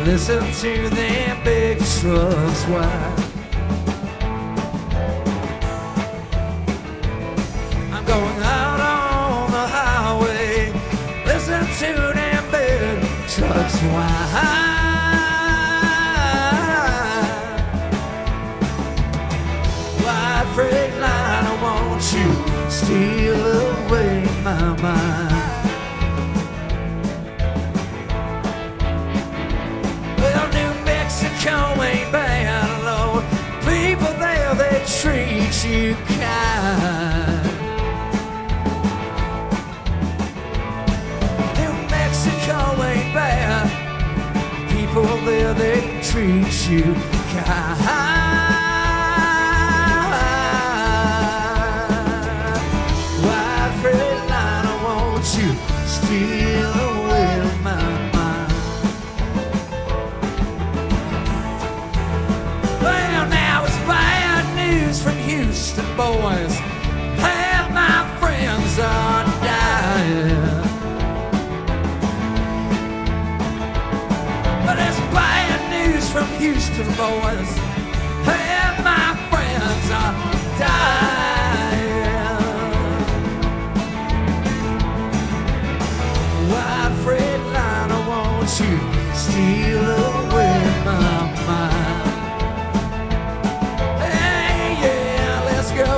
listen to them big trucks whine. I'm going out on the highway, listen to them big trucks whine. Wide freight line, I want you steal away my mind. Well, New Mexico ain't bad, Lord. People there, they treat you kind. New Mexico ain't bad. People there, they treat you kind. You steal away my mind. Well, now it's bad news from Houston, boys. Half my friends are dying. But it's bad news from Houston, boys. Half my friends are dying. Wide freight line, I want you steal away my mind. Hey, yeah, let's go.